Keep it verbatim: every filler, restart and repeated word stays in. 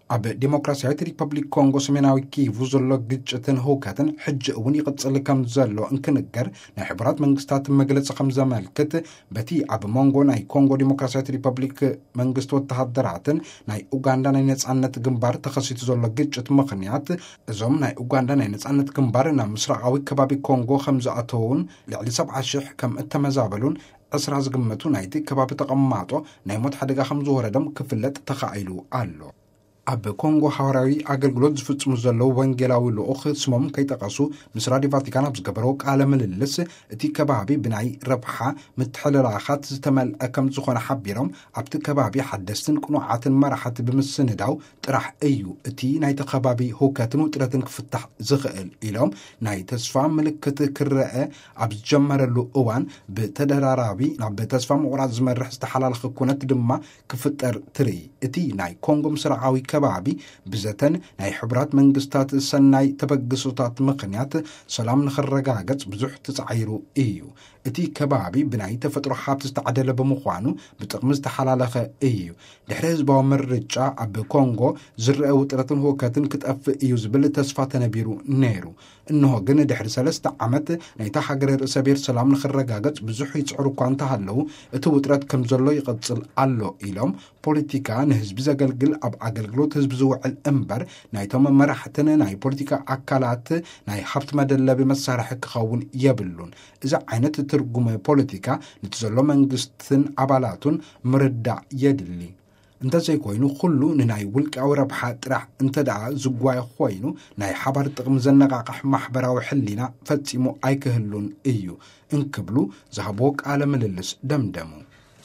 ኣብ ዲሞክራሲያዊት ሪፐብሊክ ኮንጎ ሰሜናዊ ኪቩ ዘሎ ግጭትን ህውከትን ሕጂ እውን ይቕጽል ከም ዘሎ እንክንገር ናይ ሕቡራት መንግስታት መግለጺ ከም ዘመልክት በቲ ኣብ ሞንጎ ናይ ኮንጎ ዲሞክራሲያዊት ሪፐብሊክ መንግስቲ ወተሃደራትን ናይ ኡጋንዳ ናይ ነጻነት ግንባር ተኸሲቱ ዘሎ ግጭት ምኽንያት እዞም ናይ ኡጋንዳ ናይ ነጻነት ግንባር ናብ ምስራቃዊ ከባቢ ኮንጎ ከም ዝኣተውን ልዕሊ ሰብዓ ሽሕ ከም እተመዛበሉን ዕስራ ዝግመቱ ናይቲ ከባቢ ተቐማጦ ናይ ሞት ሓደጋ ከም ዝወረዶም ክፍለጥ ተኻኢሉ ኣሎ። ኣብ ኮንጎ ሓበራዊ ኣገልግሎት ዝፍጽሙ ዘለዉ ወንጌላዊ ልኡኽ ስሞም ከይጠቐሱ ምስ ራድዮ ቫቲካን ኣብ ዝገበሮ ቃለ ምልልስ እቲ ከባቢ ብናይ ረብሓ ምትሕልላኻት ዝተመልአ ከም ዝኾነ ሓቢሮም ኣብቲ ከባቢ ሓደስትን ቁኑዓትን መራሕቲ ብምስንዳው ጥራሕ እዩ እቲ ናይቲ ከባቢ ህውከትን ውጥረትን ክፍታሕ ዝኽእል ኢሎም ናይ ተስፋ ምልክት ክርአ ኣብ ዝጀመረሉ እዋን ብተደራራቢ ናብ ተስፋ ምቑራጽ ዝመርሕ ዝተሓላለኸ ኩነት ድማ ክፍጠር ትርኢ እቲ ናይ ኮንጎ ምስራቃዊ ከባቢ ብዘተን ናይ ሕቡራት መንግስታት ሰናይ ተበግሶታት ምኽንያት ሰላም ንኽረጋገጽ ብዙሕ ተጻዒሩ እዩ። እቲ ከባቢ ብናይ ተፈጥሮ ሃብቲ ዝተዓደለ ብምዃኑ ብጥቕሚ ዝተሓላለኸ እዩ። ድሕሪ ህዝባዊ ምርጫ ኣብ ኮንጎ ዝርአ ውጥረትን ህውከትን ክጠፍእ እዩ ዝብል ተስፋ ተነቢሩ ነይሩ። እንሆ ግን ድሕሪ ሰለስተ ዓመት ናይታ ሃገር ርእሰ ብሔር ሰላም ንኽረጋገጽ ብዙሕ ይጽዕሩ እኳ እንተሃለዉ እቲ ውጥረት ከም ዘሎ ይቕጽል ኣሎ ኢሎም ፖለቲካ ንህዝቢ ዘገልግል ኣብ ኣገልግሎት ህዝቢ ዝውዕል እምበር ናይቶም መራሕትን ናይ ፖለቲካ ኣካላት ናይ ሃብቲ መደለቢ መሳርሒ ክኸውን የብሉን። እዚ ዓይነት ትርጉም ፖለቲካ ነቲ ዘሎ መንግስትን ኣባላቱን ምርዳእ የድሊ እንተዘይኮይኑ ኩሉ ንናይ ውልቃዊ ረብሓ ጥራሕ እንተደኣ ዝጓይ ኮይኑ ናይ ሓባር ጥቕሚ ዘነቓቕሕ ማሕበራዊ ሕሊና ፈጺሙ ኣይክህሉን እዩ እንክብሉ ዝሃቦ ቃለ ምልልስ ደምደሙ።